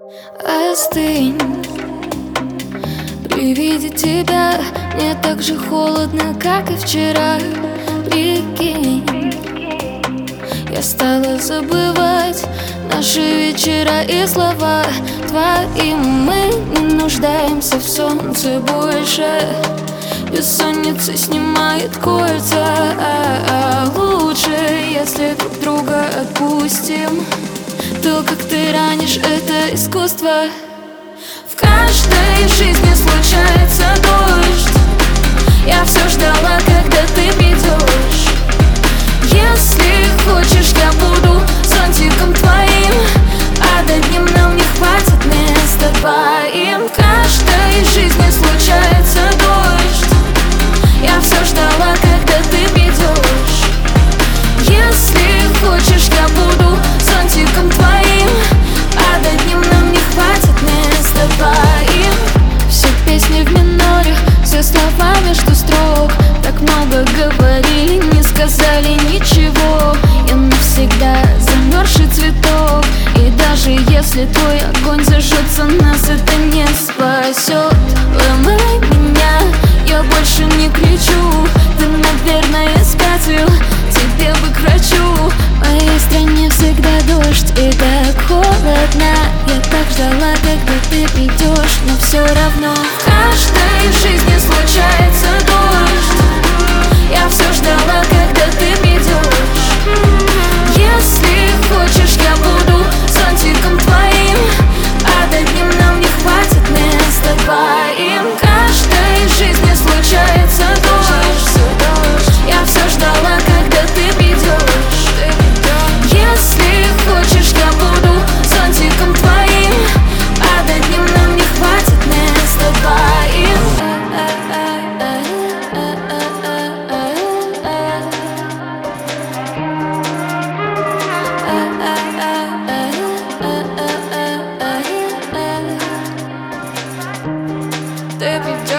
Остынь. При виде тебя мне так же холодно, как и вчера. Прикинь, я стала забывать наши вечера и слова твои. Мы не нуждаемся в солнце больше. Бессонница снимает кольца. Лучше, если друг друга отпустим. То, как ты ранишь, это искусство. В каждой жизни случается дождь. Я все ждала, когда ты придешь. Если хочешь, я буду зонтиком твоим, а до днем нам не хватит места двоим. В каждой жизни случается дождь. Я все ждала, когда ты придешь. Если хочешь, я буду зонтиком твоим, а до днем нам не хватит места двоим. Все песни в миноре, все слова между строк. Так много говорили, не сказали ничего. Я навсегда замерзший цветок. И даже если твой огонь зажжется, нас это не спасет. Ломай меня, я больше не кричу. Ты, наверное, спятил, тебе бы к врачу. В моей стране всегда дождь и так холодно. Я так ждала, когда ты придешь, но все равно в каждой жизни случается дождь. Я все ждала, когда ты придешь. Если хочешь, я буду зонтиком твоим, а до днем нам не хватит места двоим. В каждой жизни случается дождь. Я все ждала, когда ты придешь. Если хочешь, я буду зонтиком твоим, а до днем нам не хватит места двоим. Ты придешь.